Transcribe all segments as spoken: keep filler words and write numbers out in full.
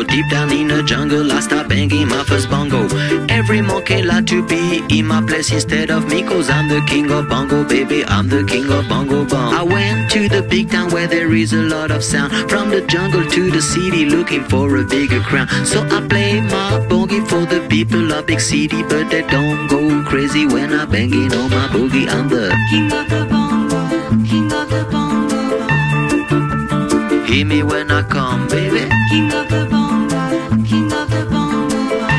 Deep down in the jungle, I start banging my first bongo. Every monkey like to be in my place instead of me, cause I'm the king of bongo, baby, I'm the king of bongo bong. I went to the big town where there is a lot of sound, from the jungle to the city looking for a bigger crown. So I play my boogie for the people of big city, but they don't go crazy when I banging on my boogie. I'm the king of the bongo, king of the bongo bong. Hear me when I come, baby. King of the bongo, king of the bongo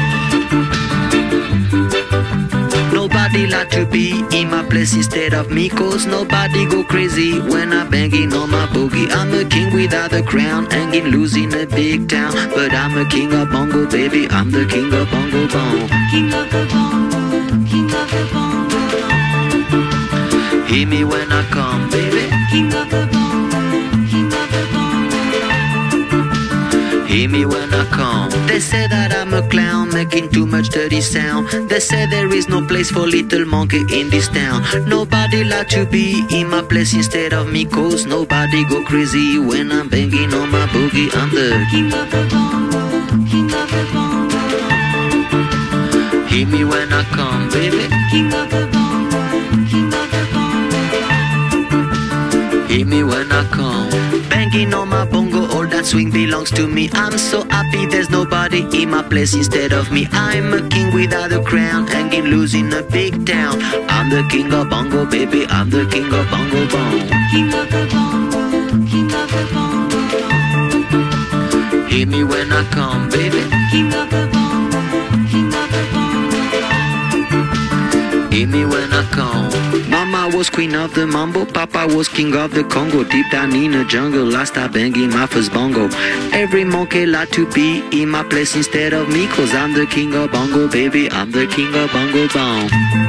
bong. Nobody like to be in my place instead of me, cause nobody go crazy when I banging on my boogie. I'm a king without a crown, hanging loose in a big town, but I'm a king of bongo, baby, I'm the king of bongo bong. King of the bongo, king of the bongo bong. Hear me when I come, baby. King of the bongo, king of the bongo bong. Hear me when I come. They say that I'm a clown, making too much dirty sound. They say there is no place for little monkey in this town. Nobody like to be in my place instead of me, cause nobody go crazy when I'm banging on my boogie. I'm the king of the bongo, king of the bongo bong. Hear me when I come, baby. King of the bongo, king of the bongo bong. Hear me when I come. Banging on my bongo, all that swing belongs to me. I'm so happy there's nobody in my place instead of me. I'm a king without a crown, hanging loose in a big town. I'm the king of bongo, baby, I'm the king of bongo bong. King of the bongo, king of the bongo bong. Hear me when I come, baby. King of the bongo, king of the bongo bong. Hear me when I come. Mama was queen of the mambo, Papa was king of the Congo. Deep down in the jungle, I start banging my first bongo. Every monkey like to be in my place instead of me, cause I'm the king of bongo, baby, I'm the king of bongo bong.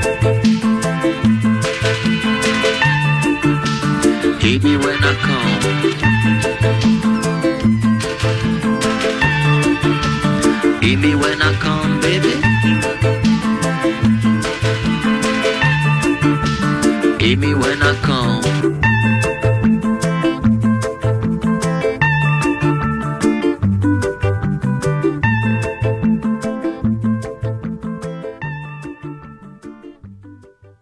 Hear me when I come. Hear me when I come, baby. Hear me when I come.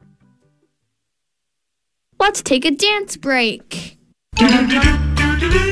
Let's take a dance break.